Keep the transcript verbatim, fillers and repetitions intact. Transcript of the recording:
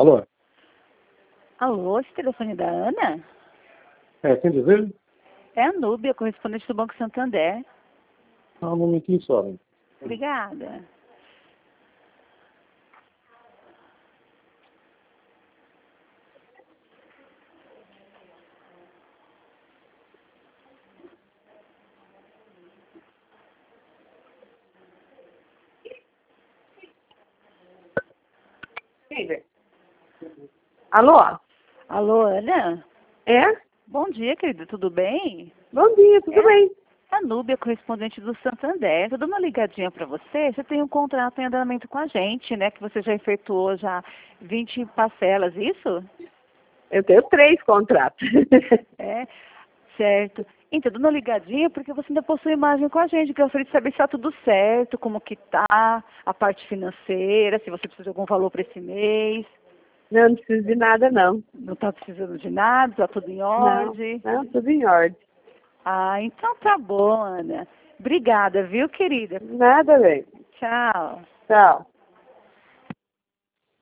Alô? Alô, esse telefone da Ana? É, quem deseja? É a Núbia, correspondente do Banco Santander. Ah, um momentinho só. Né? Obrigada. Alô? Alô, Ana? É? Bom dia, querida, tudo bem? Bom dia, tudo É bem? a Núbia, correspondente do Santander. Tô dando uma ligadinha para você. Você tem um contrato em andamento com a gente, né? Que você já efetuou já vinte parcelas, isso? Eu tenho três contratos. É, certo. Então, dando uma ligadinha porque você ainda possui imagem com a gente. Gostaria de saber se está tudo certo, como que tá, a parte financeira, se você precisa de algum valor para esse mês. Não, não preciso de nada, não. Não está precisando de nada, está tudo em Não, ordem. não, tudo em ordem. Ah, então tá bom, Ana. Obrigada, viu, querida? Nada, bem. Tchau. Tchau.